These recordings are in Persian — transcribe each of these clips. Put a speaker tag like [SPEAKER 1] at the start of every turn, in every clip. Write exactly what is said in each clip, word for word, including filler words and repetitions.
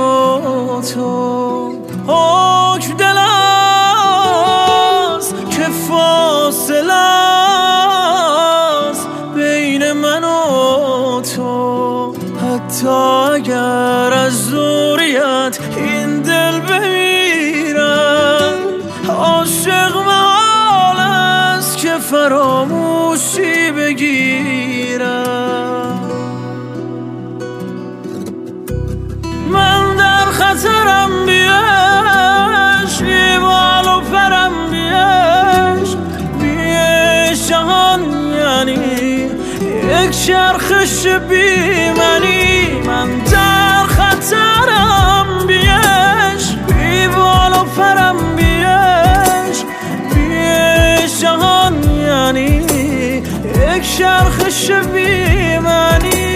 [SPEAKER 1] و تو حکم دل است که فاصله است بین من و تو. حتی اگر از دوریت این دل بمیرم عاشق محال است که فراموشی بگیرم. من در خطرم بیش بی بال و پرم بیش بیش جهان یعنی یک چرخش بی منی. من در خطرم بیش بی بال و پرم بیش بیش جهان یعنی یک چرخش بی منی.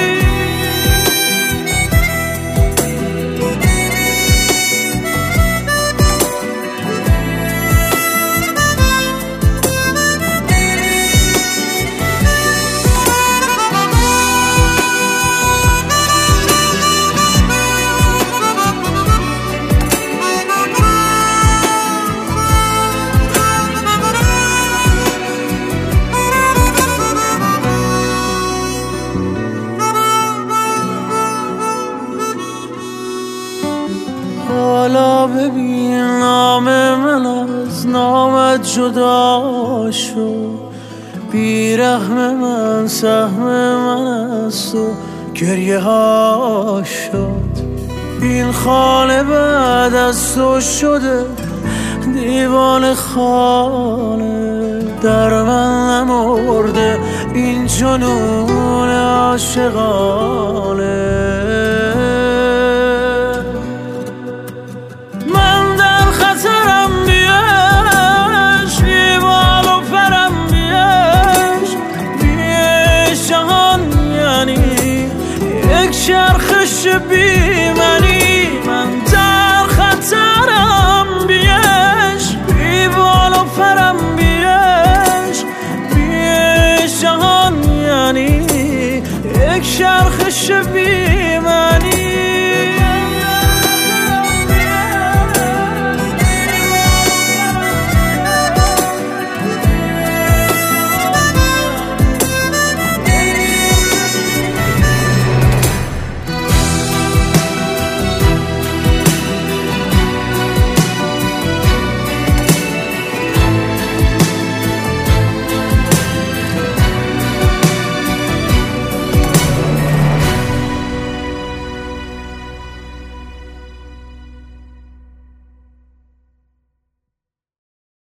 [SPEAKER 1] حالا ببین نام من از نامت جدا شد. بیرحم من سهم من از تو گریه ها شد. این خانه بعد از تو شده دیوان خانه. در من نمرده این جنون عاشقانه.